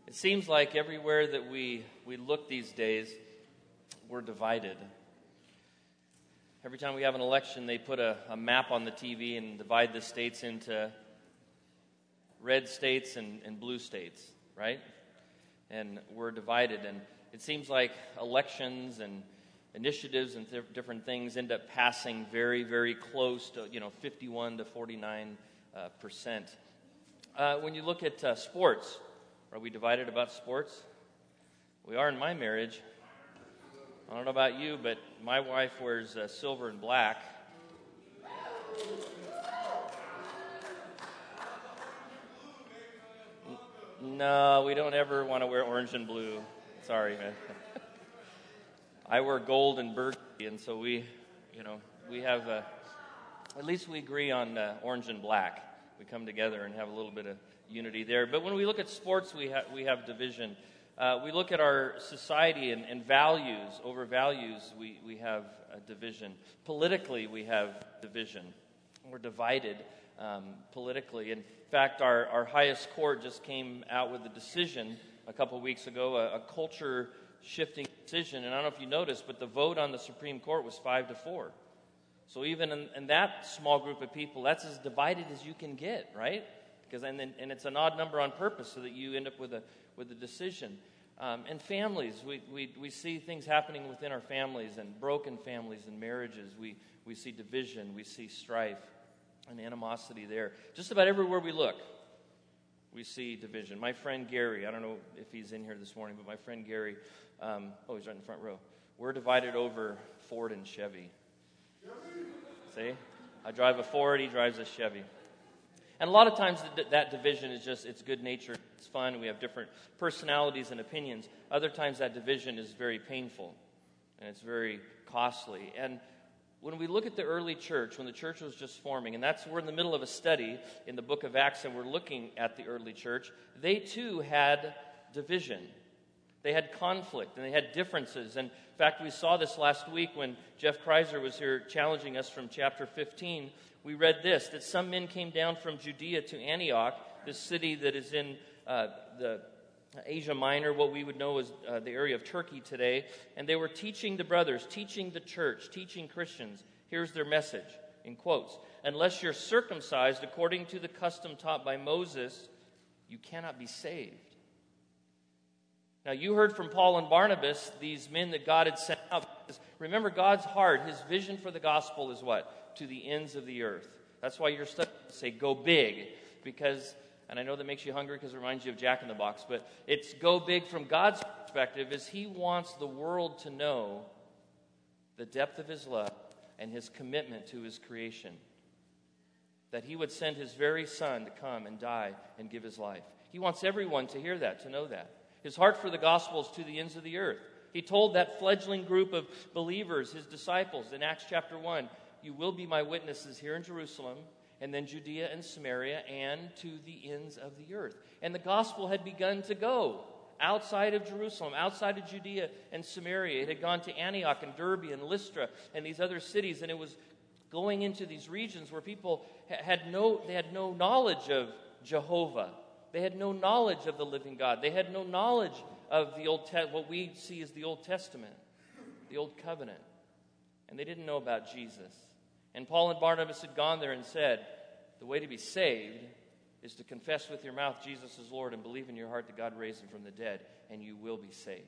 It seems like everywhere that we look these days, we're divided. Every time we have an election, they put a map on the TV and divide the states into red states and blue states, right? And we're divided. And it seems like elections and initiatives and different things end up passing very, very close to, 51 to 49%. When you look at sports, are we divided about sports? We are in my marriage. I don't know about you, but my wife wears silver and black. No, we don't ever want to wear orange and blue. Sorry, man. I wear gold and burgundy, and so we have, at least we agree on orange and black. We come together and have a little bit of unity there. But when we look at sports, we have division. We look at our society and values. Over values, we have a division. Politically, we have division. We're divided politically. In fact, our highest court just came out with a decision a couple weeks ago, a culture-shifting decision. And I don't know if you noticed, but the vote on the Supreme Court was 5-4. So even in that small group of people, that's as divided as you can get, right? And it's an odd number on purpose so that you end up with a decision. And families, we see things happening within our families and broken families and marriages. We see division, we see strife and animosity there. Just about everywhere we look, we see division. My friend Gary, I don't know if he's in here this morning, but my friend Gary, he's right in the front row. We're divided over Ford and Chevy. See? I drive a Ford, he drives a Chevy. And a lot of times that division is just, it's good natured, it's fun, we have different personalities and opinions. Other times that division is very painful, and it's very costly. And when we look at the early church, when the church was just forming, and we're in the middle of a study in the book of Acts, and we're looking at the early church, they too had division. They had conflict, and they had differences. And in fact, we saw this last week when Jeff Kreiser was here challenging us from chapter 15. We read this, that some men came down from Judea to Antioch, this city that is in the Asia Minor, what we would know as the area of Turkey today. And they were teaching the brothers, teaching the church, teaching Christians. Here's their message, in quotes. Unless you're circumcised according to the custom taught by Moses, you cannot be saved. Now, you heard from Paul and Barnabas, these men that God had sent out. Remember, God's heart, his vision for the gospel is what? To the ends of the earth. That's why you're studying to say, go big. Because, and I know that makes you hungry because it reminds you of Jack in the Box, but it's go big from God's perspective, is he wants the world to know the depth of his love and his commitment to his creation. That he would send his very son to come and die and give his life. He wants everyone to hear that, to know that. His heart for the gospel is to the ends of the earth. He told that fledgling group of believers, his disciples, in Acts chapter 1, you will be my witnesses here in Jerusalem, and then Judea and Samaria, and to the ends of the earth. And the gospel had begun to go outside of Jerusalem, outside of Judea and Samaria. It had gone to Antioch and Derbe and Lystra and these other cities, and it was going into these regions where people had no knowledge of Jehovah. They had no knowledge of the living God. They had no knowledge of the what we see as the Old Testament, the Old Covenant. And they didn't know about Jesus. And Paul and Barnabas had gone there and said, the way to be saved is to confess with your mouth Jesus is Lord and believe in your heart that God raised him from the dead, and you will be saved.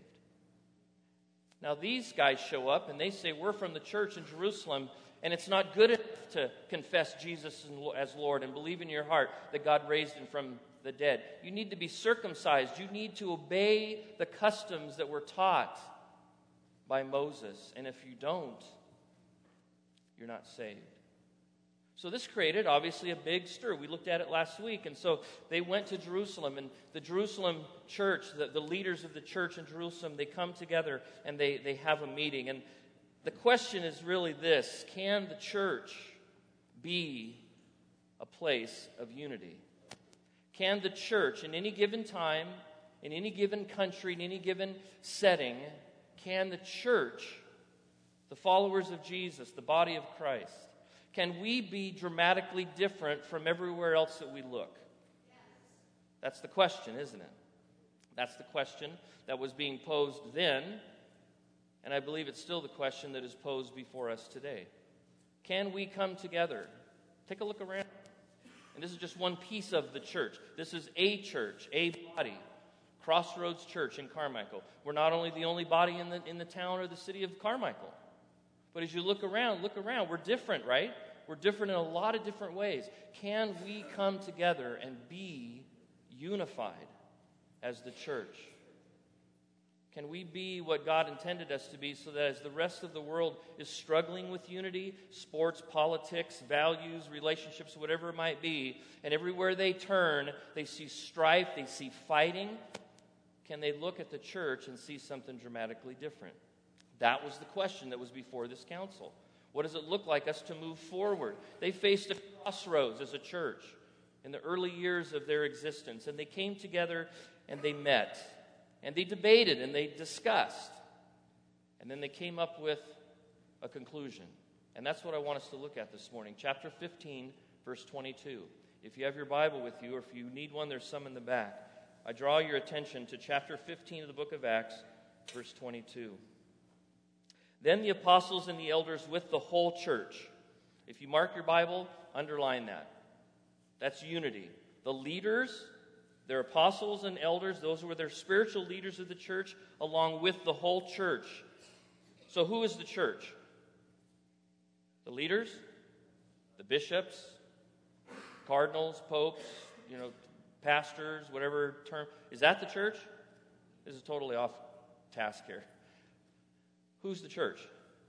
Now these guys show up and they say, we're from the church in Jerusalem, and it's not good enough to confess Jesus as Lord and believe in your heart that God raised him from the dead. You need to be circumcised. You need to obey the customs that were taught by Moses. And if you don't, you're not saved. So this created, obviously, a big stir. We looked at it last week. And so they went to Jerusalem. And the Jerusalem church, the leaders of the church in Jerusalem, they come together and they have a meeting. And the question is really this: can the church be a place of unity? Can the church, in any given time, in any given country, in any given setting, can the church, the followers of Jesus, the body of Christ, can we be dramatically different from everywhere else that we look? That's the question, isn't it? That's the question that was being posed then, and I believe it's still the question that is posed before us today. Can we come together? Take a look around. And this is just one piece of the church. This is a church, a body. Crossroads Church in Carmichael. We're not only the only body in the town or the city of Carmichael, but as you look around, we're different, right? We're different in a lot of different ways. Can we come together and be unified as the church? Can we be what God intended us to be so that as the rest of the world is struggling with unity, sports, politics, values, relationships, whatever it might be, and everywhere they turn, they see strife, they see fighting, can they look at the church and see something dramatically different? That was the question that was before this council. What does it look like us to move forward? They faced a crossroads as a church in the early years of their existence, and they came together and they met. And they debated and they discussed. And then they came up with a conclusion. And that's what I want us to look at this morning. Chapter 15, verse 22. If you have your Bible with you, or if you need one, there's some in the back. I draw your attention to chapter 15 of the book of Acts, verse 22. Then the apostles and the elders with the whole church. If you mark your Bible, underline that. That's unity. The leaders, their apostles and elders, those were their spiritual leaders of the church, along with the whole church. So who is the church? The leaders, the bishops, cardinals, popes, pastors, whatever term. Is that the church? This is totally off task here. Who's the church?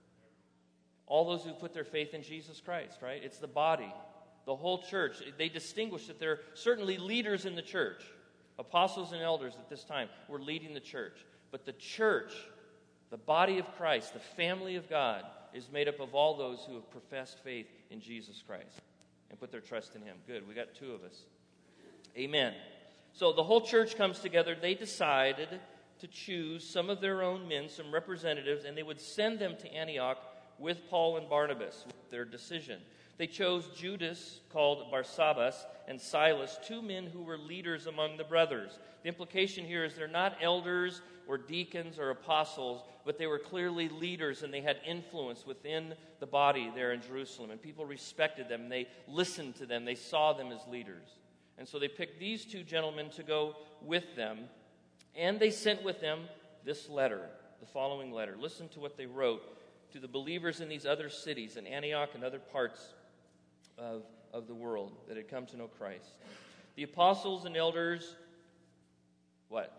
All those who put their faith in Jesus Christ, right? It's the body. The whole church. They distinguish that there are certainly leaders in the church. Apostles and elders at this time were leading the church. But the church, the body of Christ, the family of God, is made up of all those who have professed faith in Jesus Christ and put their trust in Him. Good, we got two of us. Amen. So the whole church comes together. They decided to choose some of their own men, some representatives, and they would send them to Antioch with Paul and Barnabas with their decision. They chose Judas, called Barsabbas, and Silas, two men who were leaders among the brothers. The implication here is they're not elders or deacons or apostles, but they were clearly leaders, and they had influence within the body there in Jerusalem. And people respected them, and they listened to them. They saw them as leaders. And so they picked these two gentlemen to go with them, and they sent with them this letter, the following letter. Listen to what they wrote to the believers in these other cities, in Antioch and other parts of the world that had come to know Christ. The apostles and elders, what?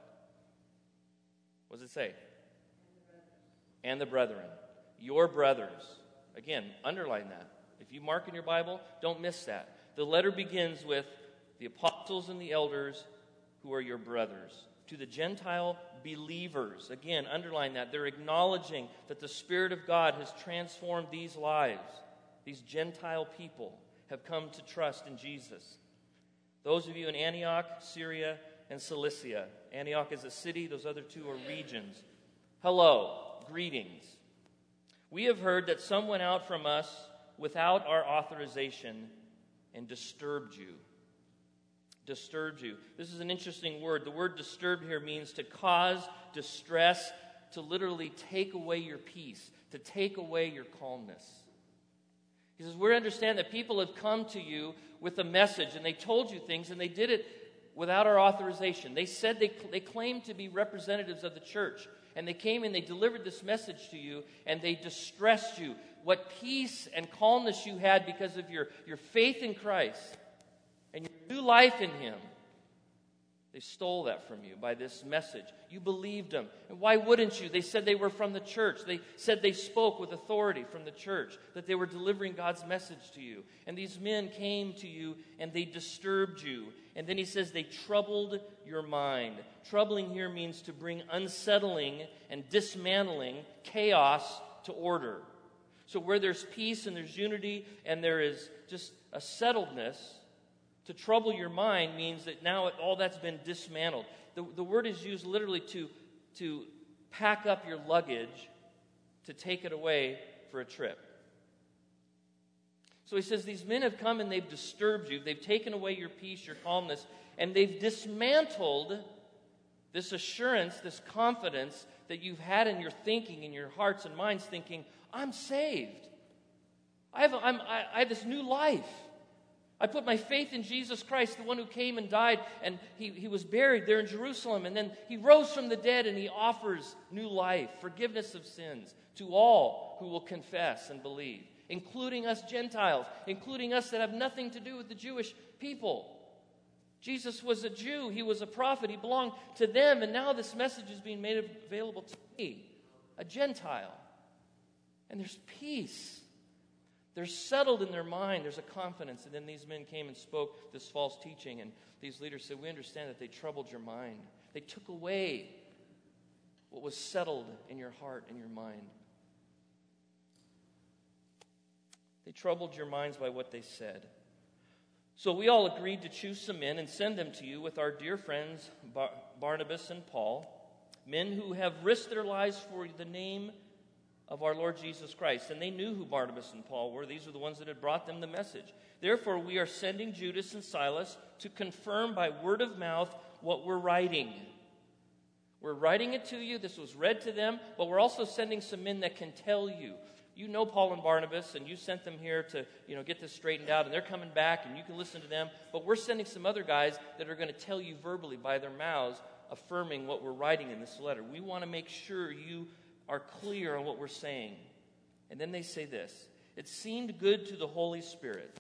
What does it say? And the brethren. Your brothers. Again, underline that. If you mark in your Bible, don't miss that. The letter begins with the apostles and the elders who are your brothers. To the Gentile believers. Again, underline that. They're acknowledging that the Spirit of God has transformed these lives. These Gentile people have come to trust in Jesus. Those of you in Antioch, Syria, and Cilicia. Antioch is a city. Those other two are regions. Hello. Greetings. We have heard that some went out from us without our authorization and disturbed you. Disturbed you. This is an interesting word. The word disturbed here means to cause distress, to literally take away your peace, to take away your calmness. He says, we understand that people have come to you with a message, and they told you things, and they did it without our authorization. They said they claimed to be representatives of the church, and they came and they delivered this message to you, and they distressed you. What peace and calmness you had because of your faith in Christ and your new life in Him, they stole that from you by this message. You believed them. And why wouldn't you? They said they were from the church. They said they spoke with authority from the church, that they were delivering God's message to you. And these men came to you and they disturbed you. And then he says they troubled your mind. Troubling here means to bring unsettling and dismantling chaos to order. So where there's peace and there's unity and there is just a settledness, to trouble your mind means that now all that's been dismantled. The word is used literally to pack up your luggage, to take it away for a trip. So he says these men have come and they've disturbed you. They've taken away your peace, your calmness, and they've dismantled This assurance, this confidence that you've had in your thinking, in your hearts and minds, thinking, I'm saved. I have this new life. I put my faith in Jesus Christ, the one who came and died, and he was buried there in Jerusalem, and then he rose from the dead, and he offers new life, forgiveness of sins to all who will confess and believe, including us Gentiles, including us that have nothing to do with the Jewish people. Jesus was a Jew. He was a prophet. He belonged to them, and now this message is being made available to me, a Gentile. And there's peace. They're settled in their mind. There's a confidence. And then these men came and spoke this false teaching. And these leaders said, we understand that they troubled your mind. They took away what was settled in your heart and your mind. They troubled your minds by what they said. So we all agreed to choose some men and send them to you with our dear friends Barnabas and Paul, men who have risked their lives for the name of our Lord Jesus Christ. And they knew who Barnabas and Paul were. These are the ones that had brought them the message. Therefore, we are sending Judas and Silas to confirm by word of mouth what we're writing. We're writing it to you. This was read to them, but we're also sending some men that can tell you. You know Paul and Barnabas, and you sent them here to, get this straightened out, and they're coming back, and you can listen to them. But we're sending some other guys that are going to tell you verbally by their mouths, affirming what we're writing in this letter. We want to make sure you are clear on what we're saying. And then they say this: it seemed good to the Holy Spirit.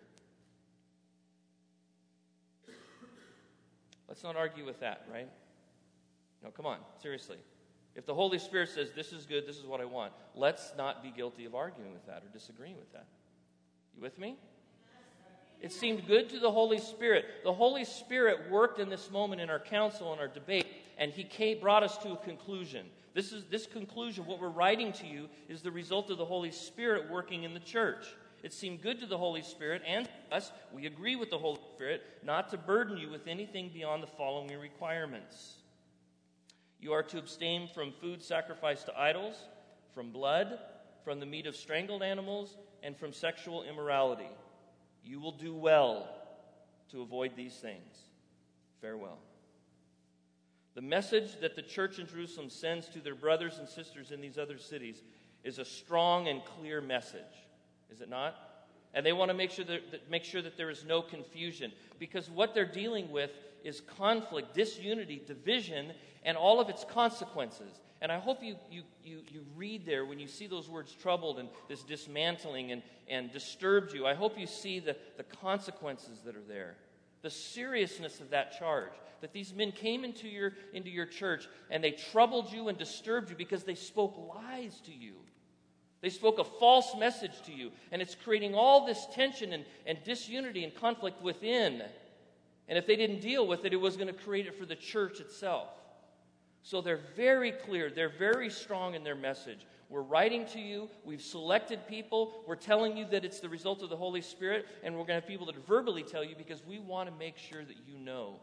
Let's not argue with that, right? No, come on, seriously. If the Holy Spirit says, this is good, this is what I want, let's not be guilty of arguing with that or disagreeing with that. You with me? It seemed good to the Holy Spirit. The Holy Spirit worked in this moment in our council and our debate, and He brought us to a conclusion. This conclusion, what we're writing to you, is the result of the Holy Spirit working in the church. It seemed good to the Holy Spirit and to us, we agree with the Holy Spirit, not to burden you with anything beyond the following requirements. You are to abstain from food sacrificed to idols, from blood, from the meat of strangled animals, and from sexual immorality. You will do well to avoid these things. Farewell. The message that the church in Jerusalem sends to their brothers and sisters in these other cities is a strong and clear message, is it not? And they want to make sure that there is no confusion, because what they're dealing with is conflict, disunity, division, and all of its consequences. And I hope you read there when you see those words troubled and this dismantling and disturbed you. I hope you see the consequences that are there, the seriousness of that charge, that these men came into your church and they troubled you and disturbed you because they spoke lies to you. They spoke a false message to you, and it's creating all this tension and disunity and conflict within. And if they didn't deal with it, it was going to create it for the church itself. So they're very clear. They're very strong in their message. We're writing to you. We've selected people. We're telling you that it's the result of the Holy Spirit, and we're going to have people that verbally tell you because we want to make sure that you know.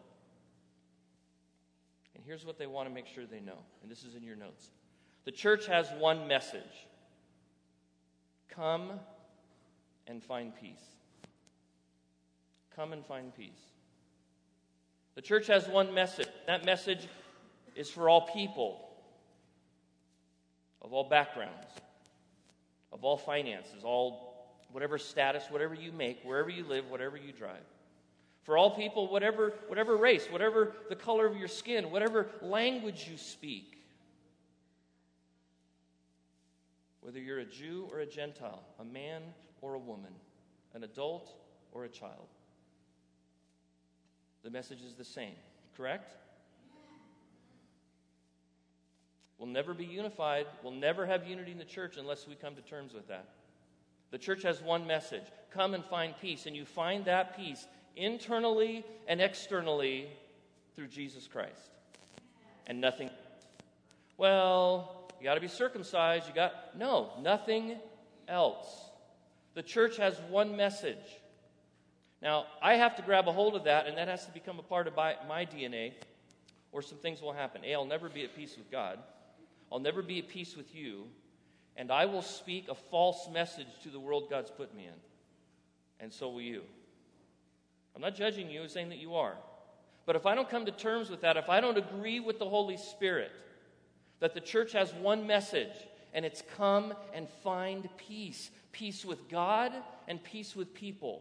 And here's what they want to make sure they know, and this is in your notes. The church has one message. Come and find peace. Come and find peace. The church has one message. That message is for all people, of all backgrounds, of all finances, all whatever status, whatever you make, wherever you live, whatever you drive. For all people, whatever race, whatever the color of your skin, whatever language you speak. Whether you're a Jew or a Gentile, a man or a woman, an adult or a child. The message is the same, correct? We'll never be unified. We'll never have unity in the church unless we come to terms with that. The church has one message. Come and find peace. And you find that peace internally and externally through Jesus Christ. And nothing. Well, you got to be circumcised. No, nothing else. The church has one message. Now, I have to grab a hold of that, and that has to become a part of my DNA, or some things will happen. I'll never be at peace with God. I'll never be at peace with you, and I will speak a false message to the world God's put me in. And so will you. I'm not judging you, I'm saying that you are. But if I don't come to terms with that, if I don't agree with the Holy Spirit, that the church has one message, and it's come and find peace. Peace with God and peace with people.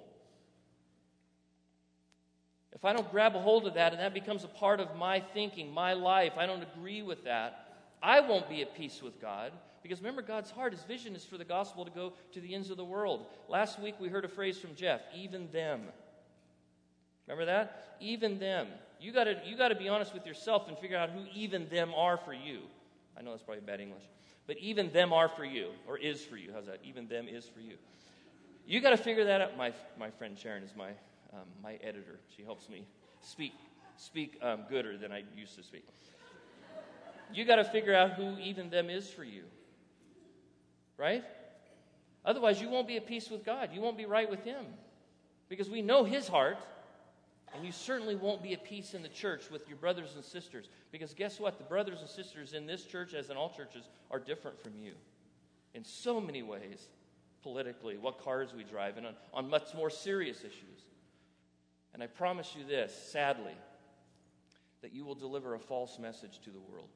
If I don't grab a hold of that and that becomes a part of my thinking, my life, I don't agree with that, I won't be at peace with God. Because remember, God's heart, His vision is for the gospel to go to the ends of the world. Last week we heard a phrase from Jeff, even them. Remember that? Even them. You got to be honest with yourself and figure out who even them are for you. I know that's probably bad English. But even them are for you, or is for you. How's that? Even them is for you. You got to figure that out. My friend Sharon is my editor. She helps me speak gooder than I used to speak. You got to figure out who even them is for you. Right? Otherwise, you won't be at peace with God. You won't be right with Him. Because we know His heart. And you certainly won't be at peace in the church with your brothers and sisters. Because guess what? The brothers and sisters in this church, as in all churches, are different from you. In so many ways. Politically, what cars we drive, and on much more serious issues. And I promise you this, sadly, that you will deliver a false message to the world.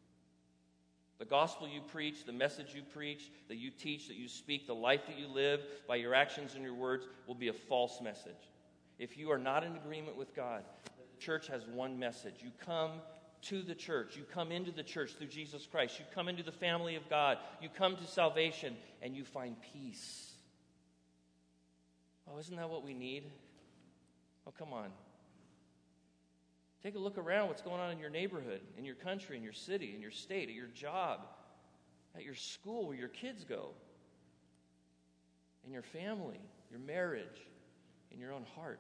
The gospel you preach, the message you preach, that you teach, that you speak, the life that you live by your actions and your words will be a false message. If you are not in agreement with God, the church has one message. You come to the church. You come into the church through Jesus Christ. You come into the family of God. You come to salvation, and you find peace. Oh, isn't that what we need? Oh, come on. Take a look around what's going on in your neighborhood, in your country, in your city, in your state, at your job, at your school where your kids go, in your family, your marriage, in your own heart.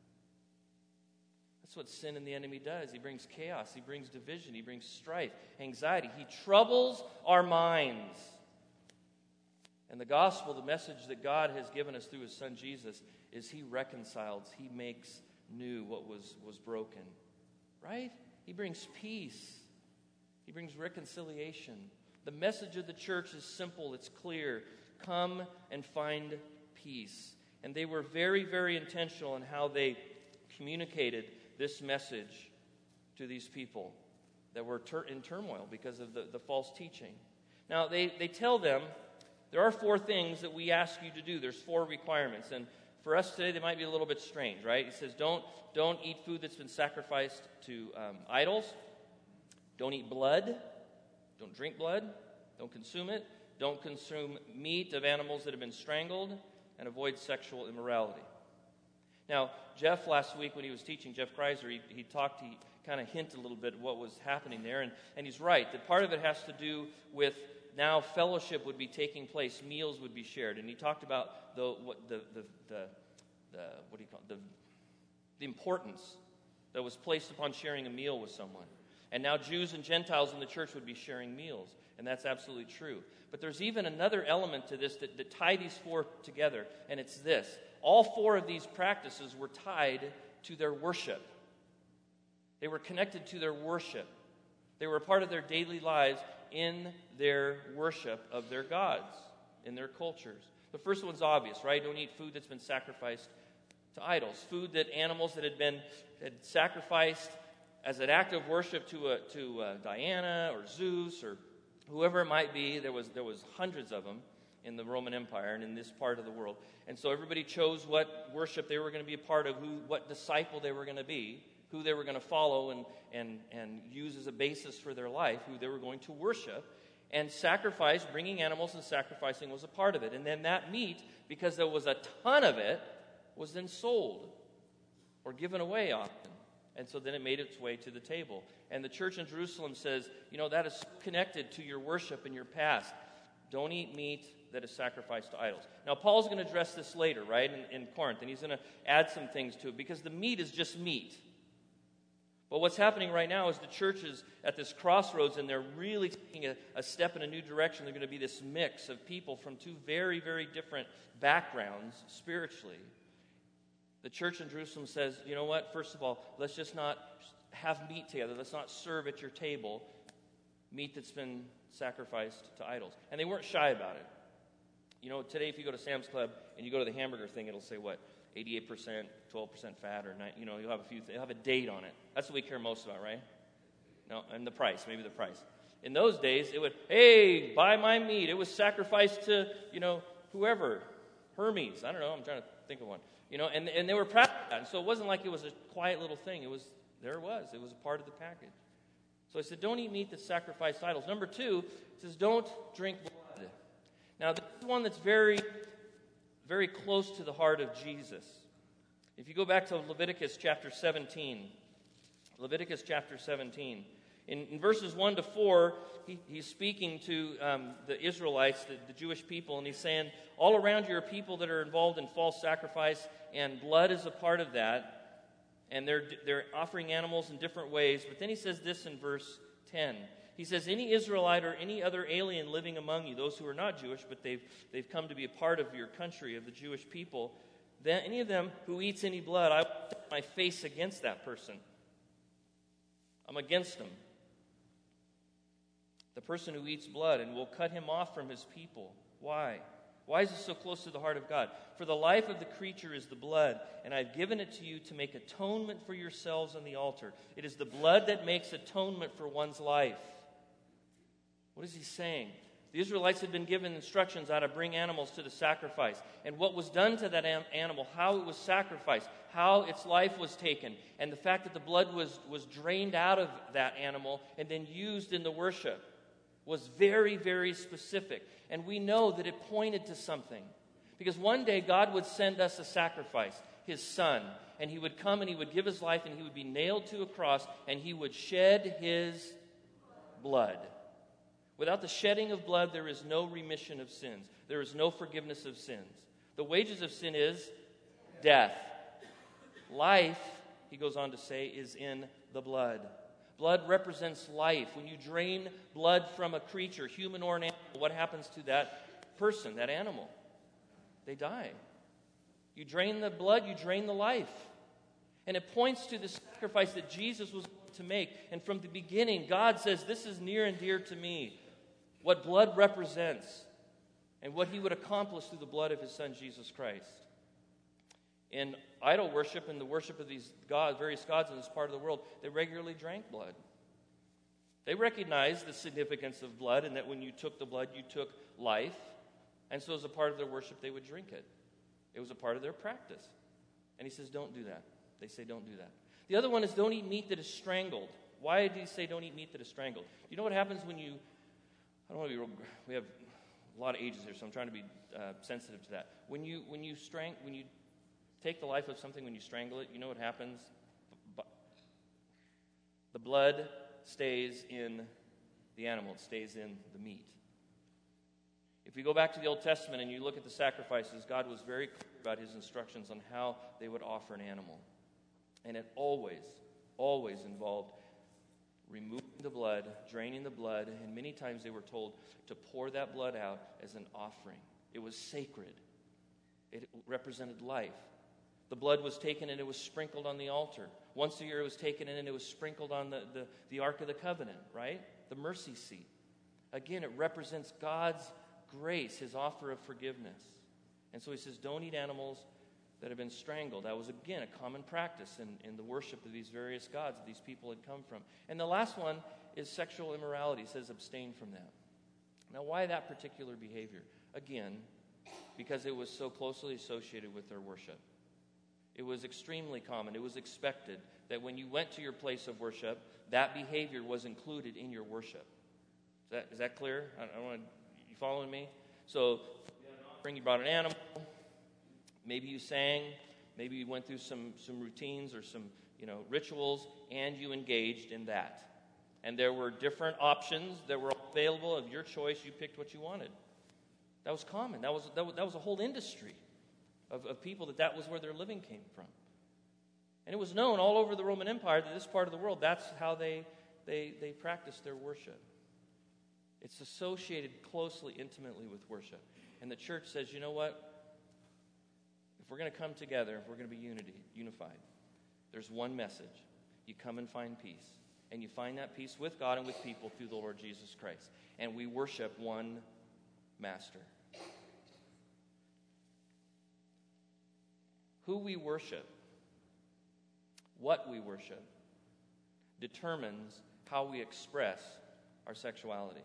That's what sin and the enemy does. He brings chaos. He brings division. He brings strife, anxiety. He troubles our minds. And the gospel, the message that God has given us through His Son Jesus, is He reconciles. He makes new what was broken. Right? He brings peace. He brings reconciliation. The message of the church is simple. It's clear. Come and find peace. And they were very, very intentional in how they communicated this message to these people that were in turmoil because of the false teaching. Now, they tell them, there are 4 things that we ask you to do. There's 4 requirements. And for us today, they might be a little bit strange, right? He says, don't eat food that's been sacrificed to idols. Don't eat blood. Don't drink blood. Don't consume it. Don't consume meat of animals that have been strangled. And avoid sexual immorality. Now, Jeff last week when he was teaching, Jeff Kreiser, he kind of hinted a little bit what was happening there. And he's right, that part of it has to do with now fellowship would be taking place, meals would be shared. And he talked about the importance that was placed upon sharing a meal with someone. And now Jews and Gentiles in the church would be sharing meals. And that's absolutely true. But there's even another element to this that tie these 4 together, and it's this. All 4 of these practices were tied to their worship. They were connected to their worship. They were a part of their daily lives in their worship of their gods, in their cultures. The first one's obvious, right? Don't eat food that's been sacrificed to idols. Food that animals that had sacrificed as an act of worship to Diana or Zeus or whoever it might be. There was hundreds of them in the Roman Empire and in this part of the world. And so everybody chose what worship they were going to be a part of, what disciple they were going to be, who they were going to follow and use as a basis for their life, who they were going to worship. And sacrifice, bringing animals and sacrificing was a part of it. And then that meat, because there was a ton of it, was then sold or given away often. And so then it made its way to the table. And the church in Jerusalem says, that is connected to your worship in your past. Don't eat meat that is sacrificed to idols. Now, Paul's going to address this later, right, in Corinth. And he's going to add some things to it because the meat is just meat. But what's happening right now is the church is at this crossroads and they're really taking a step in a new direction. They're going to be this mix of people from 2 very, very different backgrounds spiritually. The church in Jerusalem says, you know what, first of all, let's just not have meat together. Let's not serve at your table meat that's been sacrificed to idols. And they weren't shy about it. Today if you go to Sam's Club and you go to the hamburger thing, it'll say what? 88%, 12% fat, or you'll have you'll have a date on it. That's what we care most about, right? No, and the price, maybe the price. In those days, it would, hey, buy my meat. It was sacrificed to, whoever, Hermes. I don't know. I'm trying to think of one. And they were proud of that. And so it wasn't like it was a quiet little thing. It was a part of the package. So I said, don't eat meat that's sacrificed to idols. Number 2, it says, don't drink blood. Now, this is one that's very, very close to the heart of Jesus. If you go back to Leviticus chapter 17, in verses 1 to 4, he's speaking to the Israelites, the Jewish people, and he's saying, all around you are people that are involved in false sacrifice, and blood is a part of that. And they're offering animals in different ways. But then he says this in verse 10. He says, any Israelite or any other alien living among you, those who are not Jewish, but they've come to be a part of your country, of the Jewish people, then any of them who eats any blood, I will set my face against that person. I'm against him. The person who eats blood, and will cut him off from his people. Why? Why is this so close to the heart of God? For the life of the creature is the blood, and I've given it to you to make atonement for yourselves on the altar. It is the blood that makes atonement for one's life. What is he saying? The Israelites had been given instructions how to bring animals to the sacrifice, and what was done to that animal, how it was sacrificed, how its life was taken, and the fact that the blood was drained out of that animal and then used in the worship was very, very specific. And we know that it pointed to something. Because one day God would send us a sacrifice, his son, and he would come and he would give his life and he would be nailed to a cross and he would shed his blood. Without the shedding of blood, there is no remission of sins. There is no forgiveness of sins. The wages of sin is death. Life, he goes on to say, is in the blood. Blood represents life. When you drain blood from a creature, human or an animal, what happens to that person, that animal? They die. You drain the blood, you drain the life. And it points to the sacrifice that Jesus was going to make. And from the beginning, God says, this is near and dear to me. What blood represents and what he would accomplish through the blood of his son, Jesus Christ. In idol worship and the worship of these gods, various gods in this part of the world, they regularly drank blood. They recognized the significance of blood and that when you took the blood, you took life. And so as a part of their worship, they would drink it. It was a part of their practice. And he says, don't do that. They say, don't do that. The other one is don't eat meat that is strangled. Why did he say don't eat meat that is strangled? You know what happens when you, I don't want to be real, we have a lot of ages here, so I'm trying to be sensitive to that. When you take the life of something, when you strangle it, you know what happens? The blood stays in the animal. It stays in the meat. If we go back to the Old Testament and you look at the sacrifices, God was very clear about his instructions on how they would offer an animal. And it always involved removing the blood, draining the blood, and many times they were told to pour that blood out as an offering. It was sacred. It represented life. The blood was taken and it was sprinkled on the altar. Once a year it was taken in and it was sprinkled on the Ark of the Covenant, right? The mercy seat. Again, it represents God's grace, his offer of forgiveness. And so he says, don't eat animals that have been strangled. That was, again, a common practice in the worship of these various gods that these people had come from. And the last one is sexual immorality. It says abstain from that. Now, why that particular behavior? Again, because it was so closely associated with their worship. It was extremely common. It was expected that when you went to your place of worship, that behavior was included in your worship. Is that clear? You following me? So, you brought an animal. Maybe you sang. Maybe you went through some routines or some rituals, and you engaged in that. And there were different options that were available of your choice. You picked what you wanted. That was common. That was a whole industry of people that was where their living came from. And it was known all over the Roman Empire that this part of the world, that's how they practiced their worship. It's associated closely, intimately with worship. And the church says, you know what? If we're going to come together, if we're going to be unified, there's one message. You come and find peace. And you find that peace with God and with people through the Lord Jesus Christ. And we worship one master. Who we worship, what we worship, determines how we express our sexuality.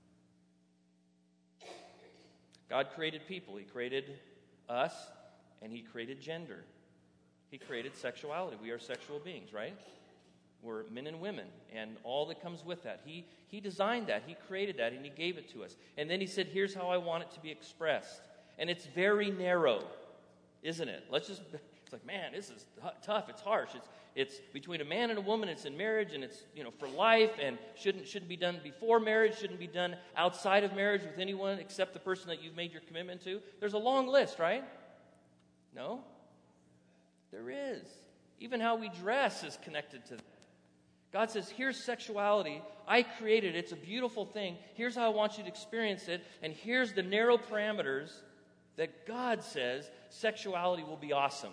God created people. He created us, and He created gender. He created sexuality. We are sexual beings, right? We're men and women, and all that comes with that. He designed that. He created that, and He gave it to us. And then He said, here's how I want it to be expressed. And it's very narrow, isn't it? It's like, man, this is tough. It's harsh. It's between a man and a woman. It's in marriage, and it's, for life, and shouldn't be done before marriage, shouldn't be done outside of marriage with anyone except the person that you've made your commitment to. There's a long list, right? No? There is. Even how we dress is connected to that. God says, here's sexuality. I created it. It's a beautiful thing. Here's how I want you to experience it. And here's the narrow parameters that God says sexuality will be awesome.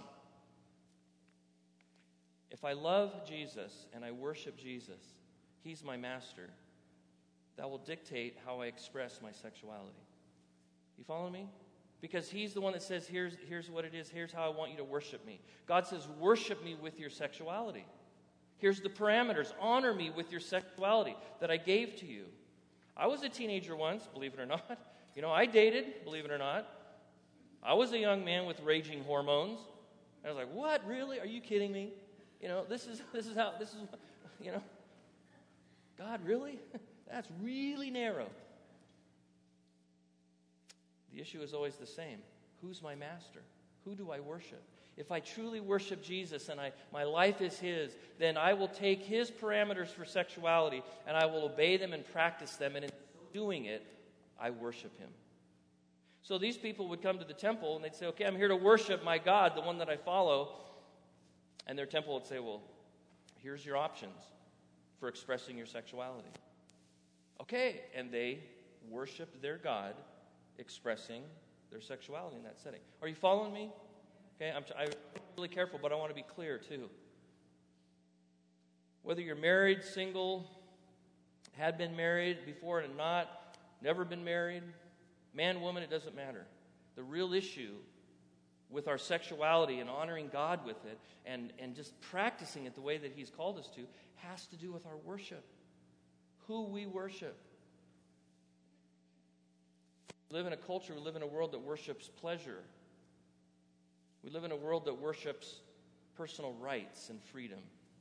If I love Jesus and I worship Jesus, He's my master. That will dictate how I express my sexuality. You following me? Because He's the one that says, here's what it is. Here's how I want you to worship me. God says, worship me with your sexuality. Here's the parameters. Honor me with your sexuality that I gave to you. I was a teenager once, believe it or not. I dated, believe it or not. I was a young man with raging hormones. I was like, what? Really? Are you kidding me? This is God, really? That's really narrow. The issue is always the same. Who's my master? Who do I worship? If I truly worship Jesus and my life is His, then I will take His parameters for sexuality and I will obey them and practice them. And in doing it, I worship Him. So these people would come to the temple and they'd say, okay, I'm here to worship my God, the one that I follow. And their temple would say, well, here's your options for expressing your sexuality. Okay, and they worshiped their God expressing their sexuality in that setting. Are you following me? Okay, I'm really careful, but I want to be clear too. Whether you're married, single, had been married before and not, never been married, man, woman, it doesn't matter. The real issue with our sexuality and honoring God with it and just practicing it the way that He's called us to has to do with our worship. Who we worship. We live in a culture, we live in a world that worships pleasure. We live in a world that worships personal rights and freedom.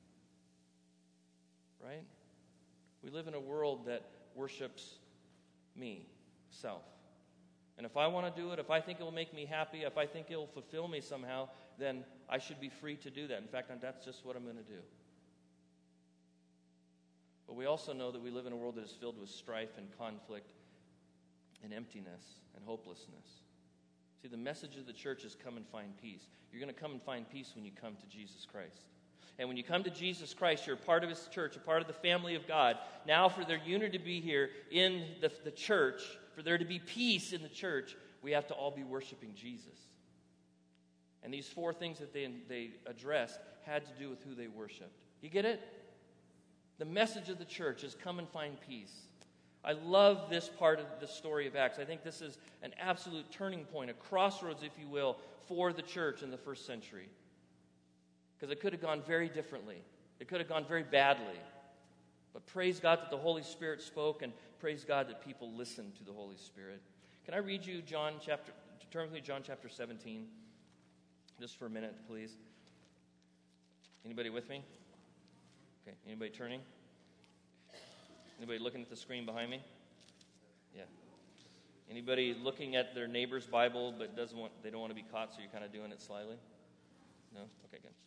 Right? We live in a world that worships me, self. And if I want to do it, if I think it will make me happy, if I think it will fulfill me somehow, then I should be free to do that. In fact, that's just what I'm going to do. But we also know that we live in a world that is filled with strife and conflict and emptiness and hopelessness. See, the message of the church is come and find peace. You're going to come and find peace when you come to Jesus Christ. And when you come to Jesus Christ, you're a part of His church, a part of the family of God. Now, for their unity to be here in the church, for there to be peace in the church, we have to all be worshiping Jesus. And these four things that they addressed had to do with who they worshiped. You get it? The message of the church is come and find peace. I love this part of the story of Acts. I think this is an absolute turning point, a crossroads, if you will, for the church in the first century. Because it could have gone very differently. It could have gone very badly. But praise God that the Holy Spirit spoke, and praise God that people listened to the Holy Spirit. Can I read you turn with me John chapter 17, just for a minute, please. Anybody with me? Okay, anybody turning? Anybody looking at the screen behind me? Yeah. Anybody looking at their neighbor's Bible but they don't want to be caught, so you're kind of doing it slyly? No? Okay, good.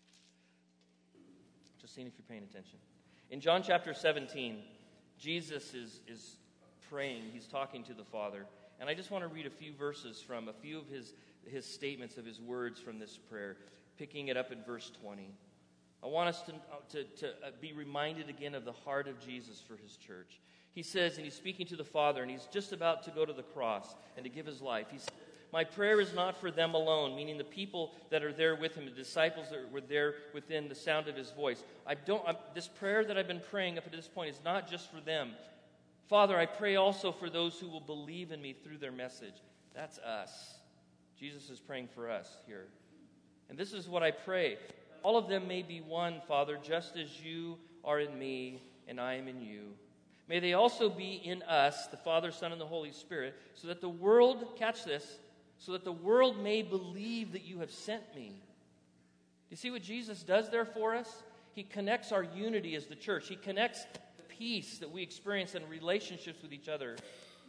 Just seeing if you're paying attention. In John chapter 17, Jesus is praying. He's talking to the Father. And I just want to read a few verses from a few of his statements of his words from this prayer, picking it up in verse 20. I want us to be reminded again of the heart of Jesus for His church. He says, and he's speaking to the Father, and he's just about to go to the cross and to give his life. He says, my prayer is not for them alone, meaning the people that are there with him, the disciples that were there within the sound of his voice. This prayer that I've been praying up to this point is not just for them. Father, I pray also for those who will believe in me through their message. That's us. Jesus is praying for us here. And this is what I pray. All of them may be one, Father, just as you are in me and I am in you. May they also be in us, the Father, Son, and the Holy Spirit, so that the world, catch this, so that the world may believe that you have sent me. You see what Jesus does there for us? He connects our unity as the church. He connects the peace that we experience in relationships with each other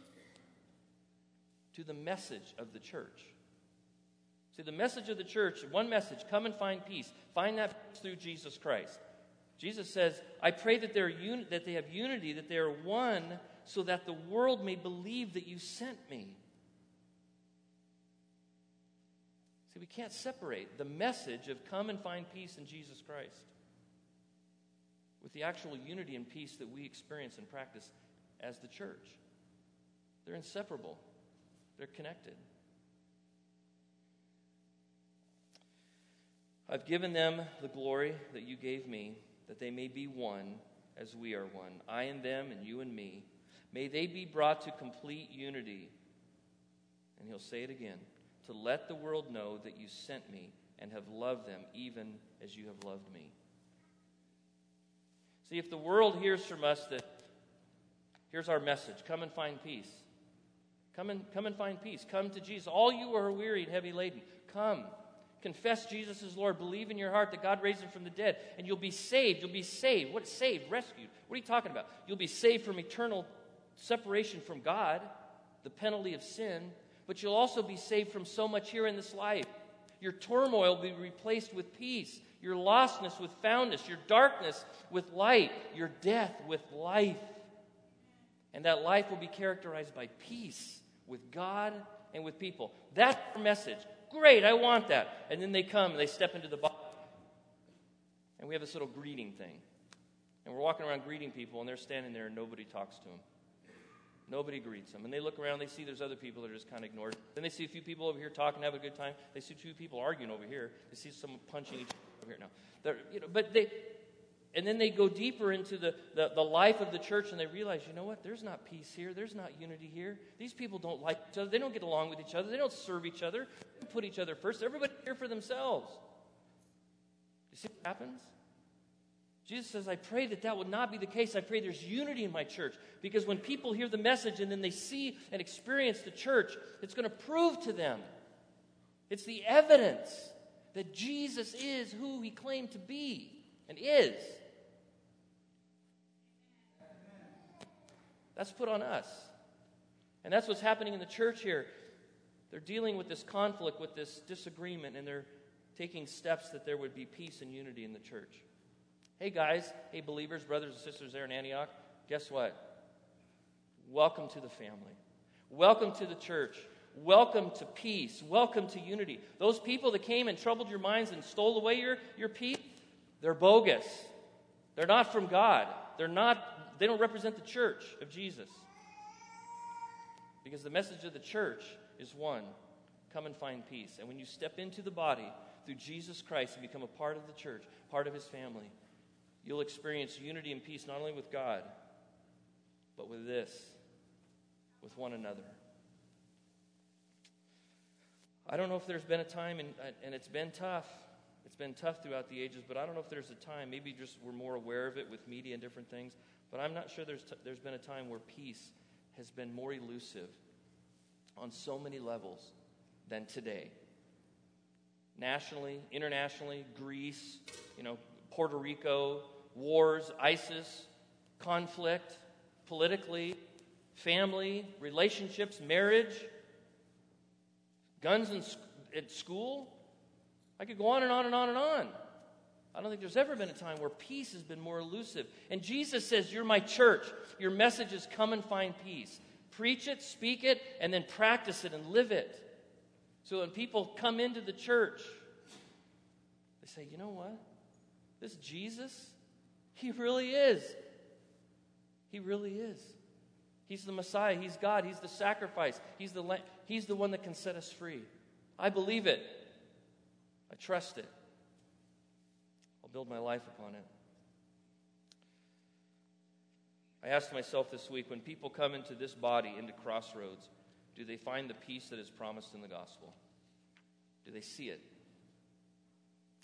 to the message of the church. See, the message of the church, one message, come and find peace. Find that peace through Jesus Christ. Jesus says, I pray that they have unity, that they are one, so that the world may believe that you sent me. See, we can't separate the message of come and find peace in Jesus Christ with the actual unity and peace that we experience and practice as the church. They're inseparable. They're connected. I've given them the glory that you gave me, that they may be one as we are one. I and them and you and me. May they be brought to complete unity. And he'll say it again. To let the world know that you sent me and have loved them even as you have loved me. See, if the world hears from us that, here's our message, come and find peace. Come and find peace. Come to Jesus. All you who are weary and heavy laden, come. Confess Jesus is Lord. Believe in your heart that God raised him from the dead. And you'll be saved. You'll be saved. What's saved? Rescued. What are you talking about? You'll be saved from eternal separation from God, the penalty of sin. But you'll also be saved from so much here in this life. Your turmoil will be replaced with peace. Your lostness with foundness. Your darkness with light. Your death with life. And that life will be characterized by peace with God and with people. That's our message. Great, I want that. And then they come and they step into the body. And we have this little greeting thing. And we're walking around greeting people, and they're standing there and nobody talks to them. Nobody greets them. And they look around, they see there's other people that are just kind of ignored. Then they see a few people over here talking, having a good time. They see two people arguing over here. They see someone punching each other over here now. And then they go deeper into the life of the church, and they realize, you know what? There's not peace here. There's not unity here. These people don't like each other. They don't get along with each other. They don't serve each other. They don't put each other first. Everybody's here for themselves. You see what happens? Jesus says, I pray that would not be the case. I pray there's unity in my church. Because when people hear the message and then they see and experience the church, it's going to prove to them. It's the evidence that Jesus is who he claimed to be and is. That's put on us. And that's what's happening in the church here. They're dealing with this conflict, with this disagreement, and they're taking steps that there would be peace and unity in the church. Hey guys, hey believers, brothers and sisters there in Antioch, guess what? Welcome to the family. Welcome to the church. Welcome to peace. Welcome to unity. Those people that came and troubled your minds and stole away your peace, they're bogus. They're not from God. They don't represent the church of Jesus. Because the message of the church is one, come and find peace. And when you step into the body through Jesus Christ and become a part of the church, part of his family, you'll experience unity and peace not only with God, but with with one another. I don't know if there's been a time, and it's been tough. It's been tough throughout the ages, but I don't know if there's a time, maybe just we're more aware of it with media and different things, but I'm not sure there's been a time where peace has been more elusive on so many levels than today. Nationally, internationally, Greece, Puerto Rico, wars, ISIS, conflict, politically, family, relationships, marriage, guns at school. I could go on and on and on and on. I don't think there's ever been a time where peace has been more elusive. And Jesus says, you're my church. Your message is come and find peace. Preach it, speak it, and then practice it and live it. So when people come into the church, they say, you know what? This Jesus, he really is. He really is. He's the Messiah. He's God. He's the sacrifice. He's the one that can set us free. I believe it. I trust it. I'll build my life upon it. I asked myself this week, when people come into this body, into Crossroads, do they find the peace that is promised in the gospel? Do they see it?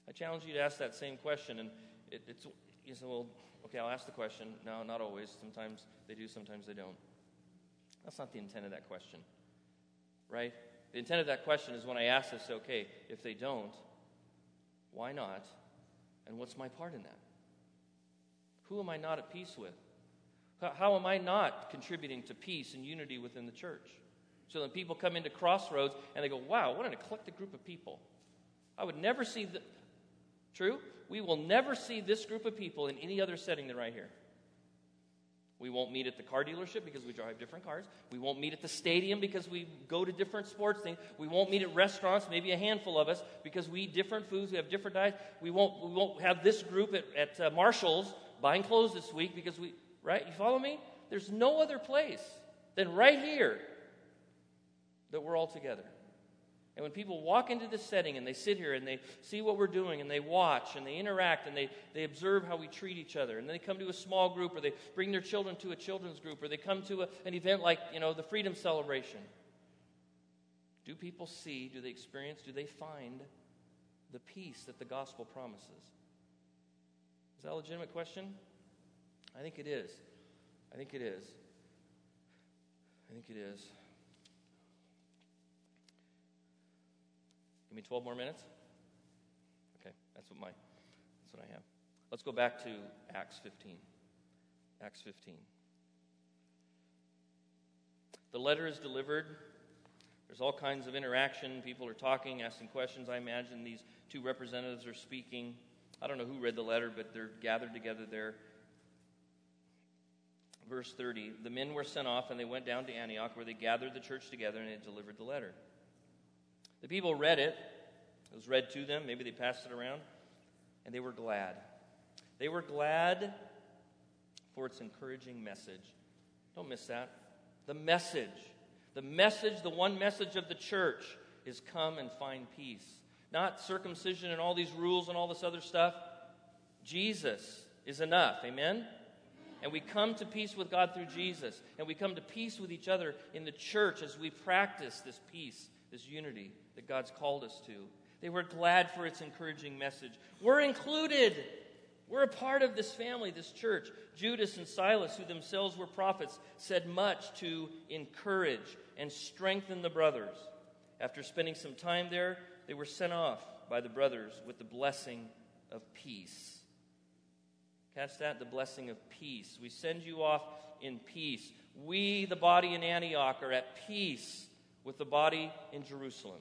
I challenge you to ask that same question. And you say, well, okay, I'll ask the question. No, not always. Sometimes they do, sometimes they don't. That's not the intent of that question, right? The intent of that question is when I ask this, okay, if they don't, why not? And what's my part in that? Who am I not at peace with? How am I not contributing to peace and unity within the church? So when people come into Crossroads and they go, wow, what an eclectic group of people. I would never see True? We will never see this group of people in any other setting than right here. We won't meet at the car dealership because we drive different cars. We won't meet at the stadium because we go to different sports things. We won't meet at restaurants, maybe a handful of us, because we eat different foods, we have different diets. We won't have this group at Marshall's buying clothes this week because right? You follow me? There's no other place than right here that we're all together. And when people walk into this setting and they sit here and they see what we're doing and they watch and they interact and they observe how we treat each other, and then they come to a small group or they bring their children to a children's group or they come to an event like, the Freedom Celebration, do people see, do they experience, do they find the peace that the gospel promises? Is that a legitimate question? I think it is. I think it is. I think it is. Give me 12 more minutes? Okay, that's what I have. Let's go back to Acts 15. Acts 15. The letter is delivered. There's all kinds of interaction. People are talking, asking questions. I imagine these two representatives are speaking. I don't know who read the letter, but they're gathered together there. Verse 30, the men were sent off and they went down to Antioch where they gathered the church together and they delivered the letter. The people read it. It was read to them. Maybe they passed it around. And they were glad. They were glad for its encouraging message. Don't miss that. The message. The message, the one message of the church is come and find peace. Not circumcision and all these rules and all this other stuff. Jesus is enough. Amen? And we come to peace with God through Jesus. And we come to peace with each other in the church as we practice this peace, this unity that God's called us to. They were glad for its encouraging message. We're included. We're a part of this family, this church. Judas and Silas, who themselves were prophets, said much to encourage and strengthen the brothers. After spending some time there, they were sent off by the brothers with the blessing of peace. Catch that? The blessing of peace. We send you off in peace. We, the body in Antioch, are at peace with the body in Jerusalem.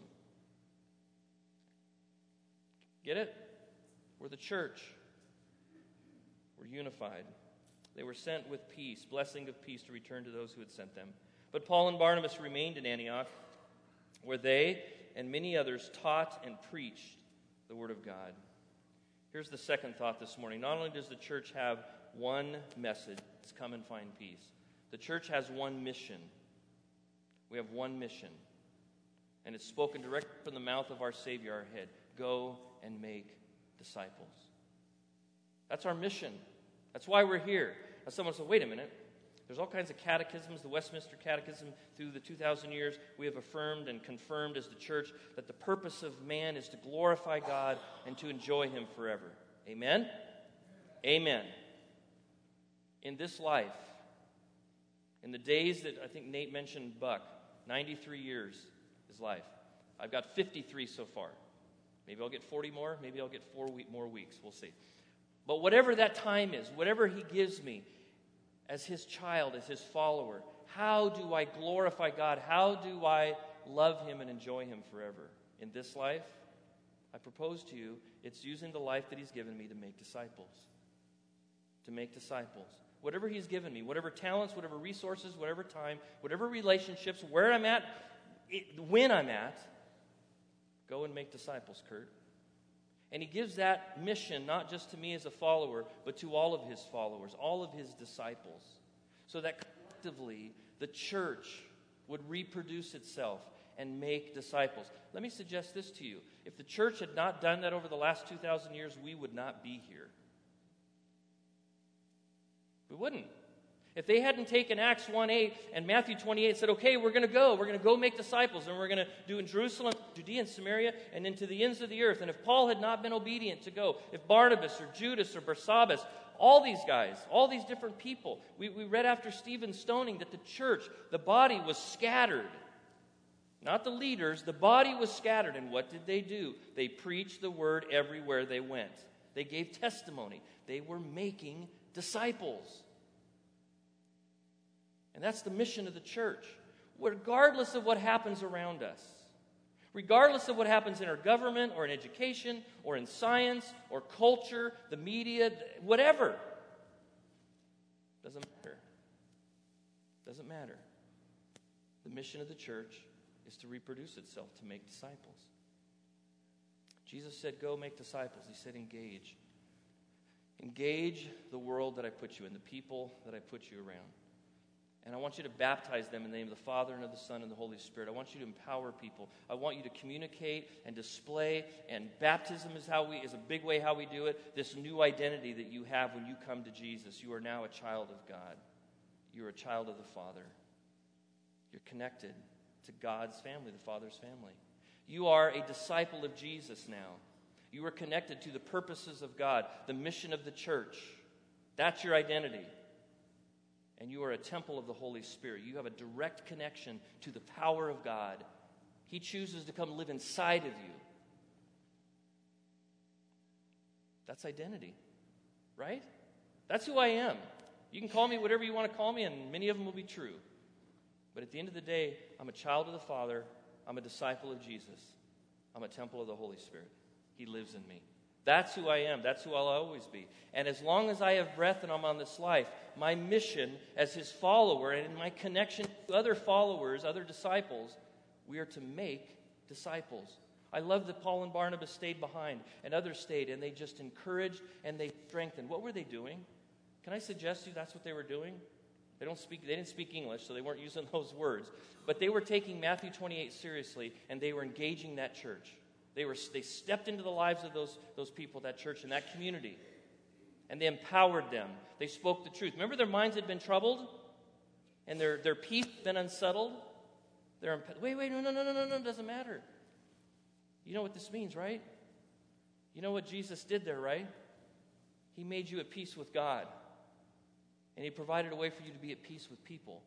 Get it? We're the church. We're unified. They were sent with peace, blessing of peace to return to those who had sent them. But Paul and Barnabas remained in Antioch, where they and many others taught and preached the word of God. Here's the second thought this morning. Not only does the church have one message, it's come and find peace. The church has one mission. We have one mission. And it's spoken directly from the mouth of our Savior, our head. Go and make disciples. That's our mission. That's why we're here. Now someone said, wait a minute. There's all kinds of catechisms, the Westminster Catechism, through the 2,000 years, we have affirmed and confirmed as the church that the purpose of man is to glorify God and to enjoy Him forever. Amen? Amen. In this life, in the days that I think Nate mentioned Buck, 93 years is life. I've got 53 so far. Maybe I'll get 40 more. Maybe I'll get 4 more weeks. We'll see. But whatever that time is, whatever He gives me, as His child, as His follower, how do I glorify God? How do I love Him and enjoy Him forever? In this life, I propose to you, it's using the life that He's given me to make disciples. To make disciples. Whatever He's given me, whatever talents, whatever resources, whatever time, whatever relationships, where I'm at, when I'm at, go and make disciples, Kurt. And He gives that mission not just to me as a follower, but to all of His followers, all of His disciples, so that collectively the church would reproduce itself and make disciples. Let me suggest this to you. If the church had not done that over the last 2,000 years, we would not be here. We wouldn't. If they hadn't taken Acts 1:8 and Matthew 28 and said, okay, we're going to go make disciples, and we're going to do in Jerusalem, Judea and Samaria, and into the ends of the earth. And if Paul had not been obedient to go, if Barnabas or Judas or Barsabbas, all these guys, all these different people, we read after Stephen's stoning that the church, the body was scattered. Not the leaders, the body was scattered. And what did they do? They preached the word everywhere they went. They gave testimony. They were making disciples. And that's the mission of the church, regardless of what happens around us. Regardless of what happens in our government or in education or in science or culture, the media, whatever. Doesn't matter. Doesn't matter. The mission of the church is to reproduce itself, to make disciples. Jesus said, go make disciples. He said, engage. Engage the world that I put you in, the people that I put you around. And I want you to baptize them in the name of the Father and of the Son and the Holy Spirit. I want you to empower people. I want you to communicate and display, and baptism is a big way how we do it, this new identity that you have when you come to Jesus. You are now a child of God. You are a child of the Father. You're connected to God's family, the Father's family. You are a disciple of Jesus now. You are connected to the purposes of God, the mission of the church. That's your identity. And you are a temple of the Holy Spirit. You have a direct connection to the power of God. He chooses to come live inside of you. That's identity, right? That's who I am. You can call me whatever you want to call me, and many of them will be true. But at the end of the day, I'm a child of the Father. I'm a disciple of Jesus. I'm a temple of the Holy Spirit. He lives in me. That's who I am. That's who I'll always be. And as long as I have breath and I'm on this life, my mission as his follower and in my connection to other followers, other disciples, we are to make disciples. I love that Paul and Barnabas stayed behind and others stayed, and they just encouraged and they strengthened. What were they doing? Can I suggest to you that's what they were doing? They didn't speak English, so they weren't using those words. But they were taking Matthew 28 seriously, and they were engaging that church. They stepped into the lives of those people, that church, and that community. And they empowered them. They spoke the truth. Remember, their minds had been troubled? And their peace had been unsettled? Wait, no, it doesn't matter. You know what this means, right? You know what Jesus did there, right? He made you at peace with God. And he provided a way for you to be at peace with people.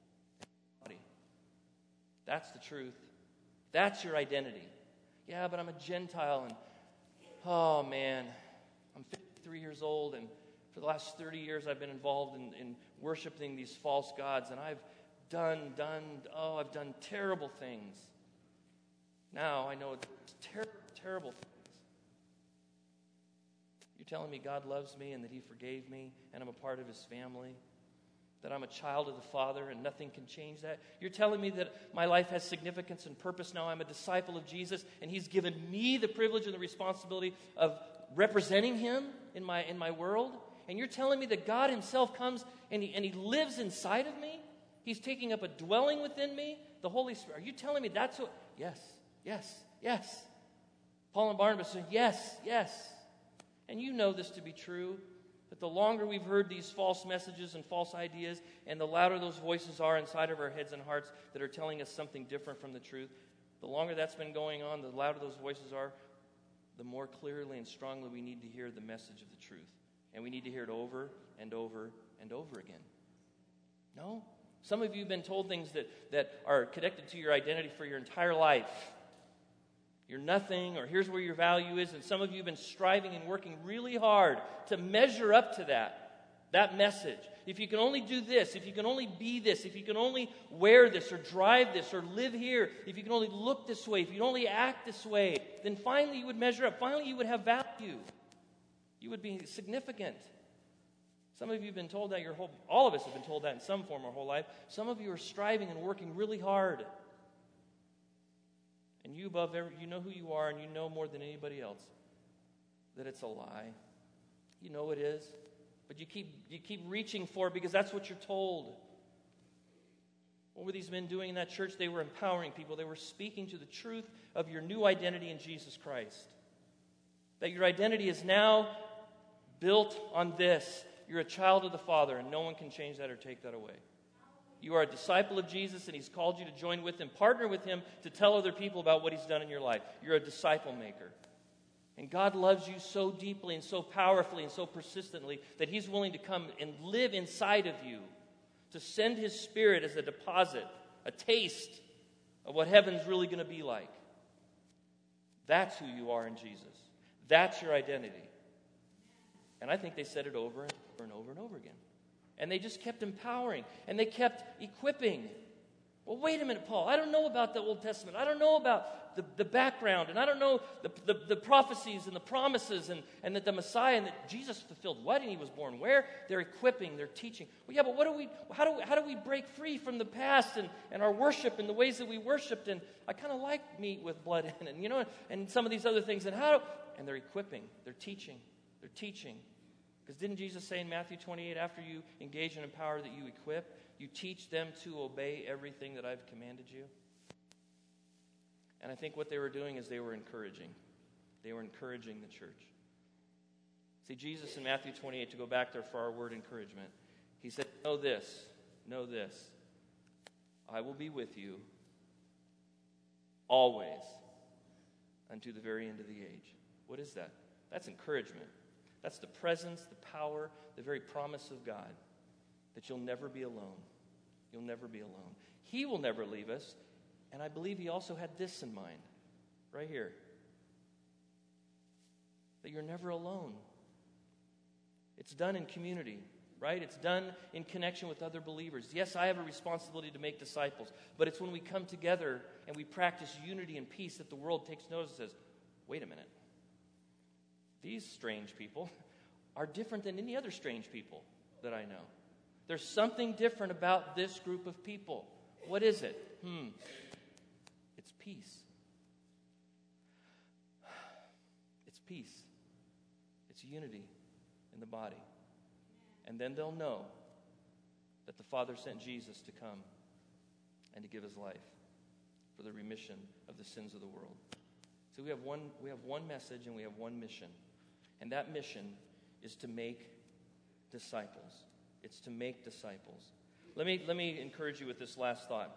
That's the truth. That's your identity. Yeah, but I'm a Gentile, and oh man, I'm 53 years old, and for the last 30 years I've been involved in worshiping these false gods, and I've done terrible things. Now I know it's terrible things. You're telling me God loves me and that he forgave me and I'm a part of his family? That I'm a child of the Father and nothing can change that? You're telling me that my life has significance and purpose now? I'm a disciple of Jesus and he's given me the privilege and the responsibility of representing him in my world? And you're telling me that God himself comes and he lives inside of me? He's taking up a dwelling within me? The Holy Spirit. Are you telling me that's what? Yes. Paul and Barnabas said, yes. And you know this to be true. That the longer we've heard these false messages and false ideas, and the louder those voices are inside of our heads and hearts that are telling us something different from the truth, the longer that's been going on, the louder those voices are, the more clearly and strongly we need to hear the message of the truth. And we need to hear it over and over and over again. No? Some of you have been told things that are connected to your identity for your entire life. You're nothing, or here's where your value is. And some of you have been striving and working really hard to measure up to that message. If you can only do this, if you can only be this, if you can only wear this or drive this or live here, if you can only look this way, if you can only act this way, then finally you would measure up. Finally you would have value. You would be significant. Some of you have been told that all of us have been told that in some form our whole life. Some of you are striving and working really hard. And you know who you are, and you know more than anybody else that it's a lie. You know it is, but you keep reaching for it because that's what you're told. What were these men doing in that church? They were empowering people. They were speaking to the truth of your new identity in Jesus Christ. That your identity is now built on this, You're a child of the Father, and no one can change that or take that away. You are a disciple of Jesus, and He's called you to join with Him, partner with Him to tell other people about what He's done in your life. You're a disciple maker. And God loves you so deeply and so powerfully and so persistently that He's willing to come and live inside of you, to send His Spirit as a deposit, a taste of what heaven's really going to be like. That's who you are in Jesus. That's your identity. And I think they said it over and over and over and over again. And they just kept empowering, and they kept equipping. Well, wait a minute, Paul. I don't know about the Old Testament. I don't know about the background, and I don't know the prophecies and the promises, and that the Messiah and that Jesus fulfilled what, and He was born where. They're equipping, they're teaching. Well, yeah, but how do we break free from the past and our worship and the ways that we worshipped? And I kind of like meat with blood in it, and some of these other things. And they're equipping, they're teaching. Because didn't Jesus say in Matthew 28, after you engage and empower, that you equip, you teach them to obey everything that I've commanded you? And I think what they were doing is they were encouraging. They were encouraging the church. See, Jesus in Matthew 28, to go back there for our word encouragement, He said, know this, I will be with you always unto the very end of the age. What is that? That's encouragement. That's the presence, the power, the very promise of God that you'll never be alone. You'll never be alone. He will never leave us. And I believe He also had this in mind, right here, that you're never alone. It's done in community, right? It's done in connection with other believers. Yes, I have a responsibility to make disciples, but it's when we come together and we practice unity and peace that the world takes notice and says, wait a minute. These strange people are different than any other strange people that I know. There's something different about this group of people. What is it? It's peace. It's peace. It's unity in the body. And then they'll know that the Father sent Jesus to come and to give His life for the remission of the sins of the world. So we have one message and we have one mission. And that mission is to make disciples. It's to make disciples. Let me encourage you with this last thought.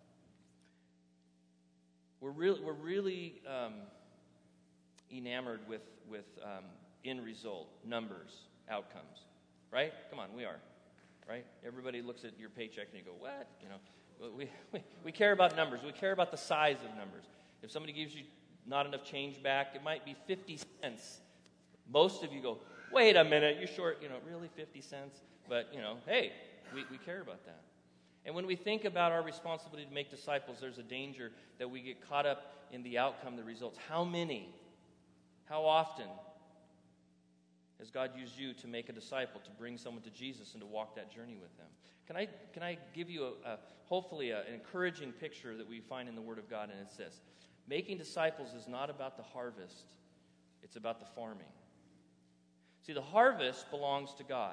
We're really enamored with end result, numbers, outcomes, right? Come on, we are, right? Everybody looks at your paycheck and you go, what? We care about numbers. We care about the size of numbers. If somebody gives you not enough change back, it might be 50 cents. Most of you go, wait a minute, you're short, really 50 cents? But, hey, we care about that. And when we think about our responsibility to make disciples, there's a danger that we get caught up in the outcome, the results. How many? How often has God used you to make a disciple, to bring someone to Jesus and to walk that journey with them? Can I give you hopefully an encouraging picture that we find in the Word of God, and it's this. Making disciples is not about the harvest. It's about the farming. See, the harvest belongs to God.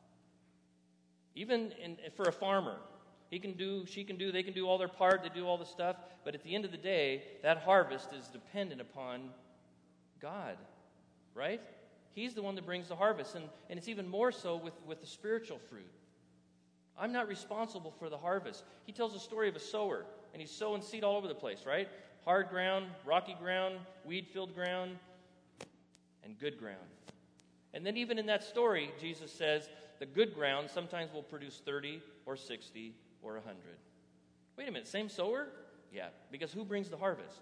Even for a farmer, he can do, she can do, they can do all their part, they do all the stuff, but at the end of the day, that harvest is dependent upon God, right? He's the one that brings the harvest, and it's even more so with the spiritual fruit. I'm not responsible for the harvest. He tells a story of a sower, and he's sowing seed all over the place, right? Hard ground, rocky ground, weed-filled ground, and good ground. And then even in that story, Jesus says, the good ground sometimes will produce 30 or 60 or 100. Wait a minute, same sower? Yeah, because who brings the harvest?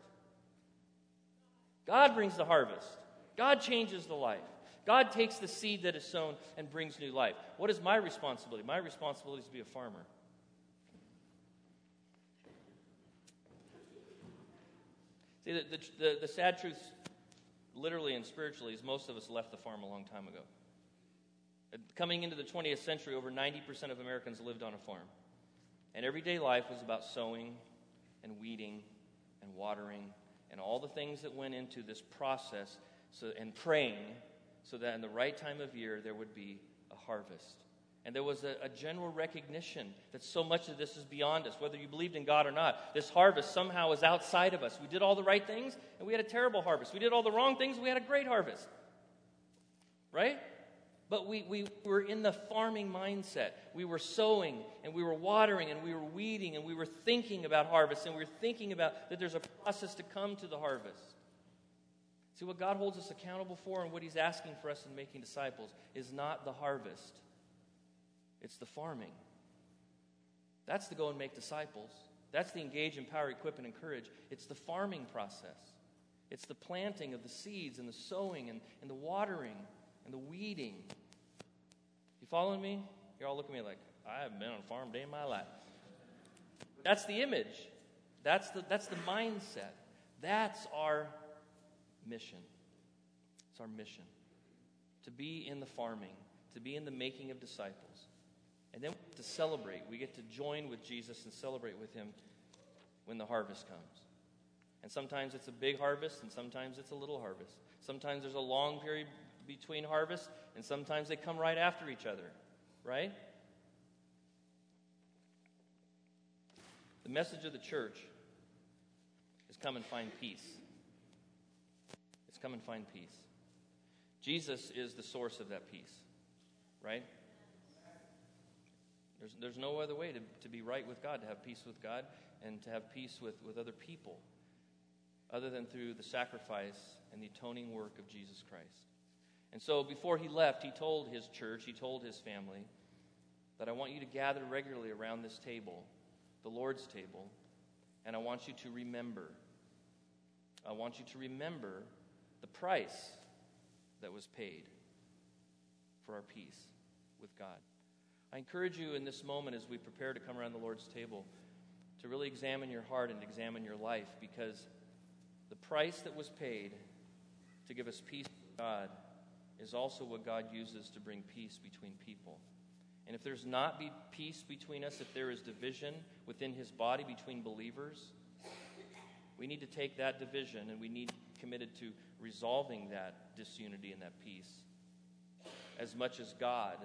God brings the harvest. God changes the life. God takes the seed that is sown and brings new life. What is my responsibility? My responsibility is to be a farmer. See, the sad truth, literally and spiritually, is most of us left the farm a long time ago. Coming into the 20th century, over 90% of Americans lived on a farm. And everyday life was about sowing and weeding and watering and all the things that went into this process, and praying so that in the right time of year there would be a harvest. And there was a general recognition that so much of this is beyond us, whether you believed in God or not. This harvest somehow is outside of us. We did all the right things, and we had a terrible harvest. We did all the wrong things, and we had a great harvest. Right? But we were in the farming mindset. We were sowing, and we were watering, and we were weeding, and we were thinking about harvest, and we were thinking about that there's a process to come to the harvest. See, what God holds us accountable for and what He's asking for us in making disciples is not the harvest. It's the farming. That's the go and make disciples. That's the engage, empower, equip, and encourage. It's the farming process. It's the planting of the seeds and the sowing and the watering and the weeding. You following me? You're all looking at me like, I haven't been on a farm day in my life. That's the image. That's the mindset. That's our mission. It's our mission. To be in the farming, to be in the making of disciples. And then we get to celebrate. We get to join with Jesus and celebrate with Him when the harvest comes. And sometimes it's a big harvest, and sometimes it's a little harvest. Sometimes there's a long period between harvests, and sometimes they come right after each other, right? The message of the church is come and find peace. It's come and find peace. Jesus is the source of that peace, right? There's no other way to be right with God, to have peace with God, and to have peace with other people, other than through the sacrifice and the atoning work of Jesus Christ. And so before He left, He told His church, He told His family, that I want you to gather regularly around this table, the Lord's table, and I want you to remember. I want you to remember the price that was paid for our peace with God. I encourage you in this moment as we prepare to come around the Lord's table to really examine your heart and examine your life, because the price that was paid to give us peace with God is also what God uses to bring peace between people. And if there's not peace between us, if there is division within His body between believers, we need to take that division and we need to be committed to resolving that disunity and that peace as much as God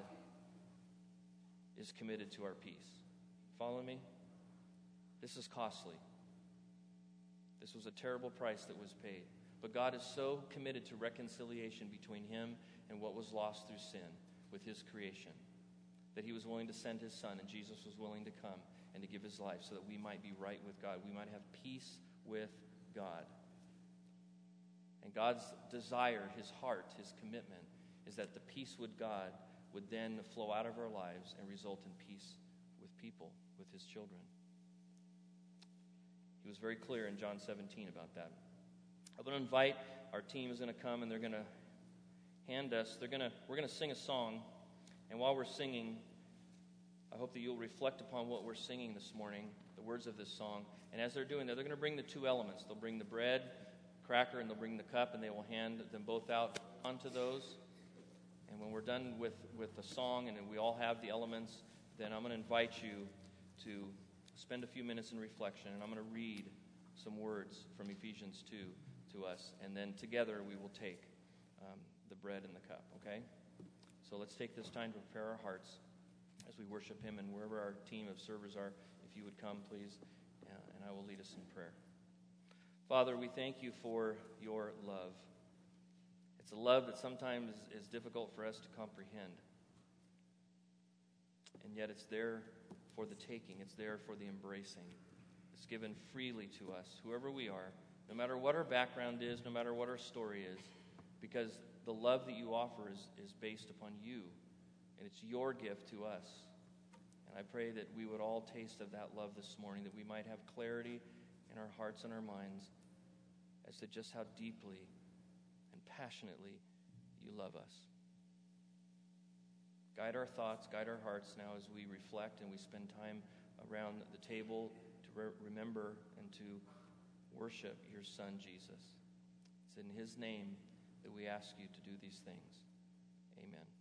is committed to our peace. Follow me? This is costly. This was a terrible price that was paid. But God is so committed to reconciliation between Him and what was lost through sin with His creation that He was willing to send His Son, and Jesus was willing to come and to give His life so that we might be right with God. We might have peace with God. And God's desire, His heart, His commitment is that the peace with God would then flow out of our lives and result in peace with people, with His children. He was very clear in John 17 about that. I'm going to invite, our team is going to come and they're going to hand us, we're going to sing a song. And while we're singing, I hope that you'll reflect upon what we're singing this morning, the words of this song. And as they're doing that, they're going to bring the two elements. They'll bring the bread, cracker, and they'll bring the cup, and they will hand them both out onto those. And when we're done with the song and we all have the elements, then I'm going to invite you to spend a few minutes in reflection, and I'm going to read some words from Ephesians 2 to us, and then together we will take the bread and the cup, okay? So let's take this time to prepare our hearts as we worship Him, and wherever our team of servers are, if you would come, please, and I will lead us in prayer. Father, we thank You for Your love. It's a love that sometimes is difficult for us to comprehend, and yet it's there for the taking. It's there for the embracing. It's given freely to us, whoever we are, no matter what our background is, no matter what our story is, because the love that You offer is based upon You, and it's Your gift to us. And I pray that we would all taste of that love this morning, that we might have clarity in our hearts and our minds as to just how deeply and passionately You love us. Guide our thoughts, guide our hearts now as we reflect and we spend time around the table to remember and to worship Your Son, Jesus. It's in His name that we ask You to do these things. Amen.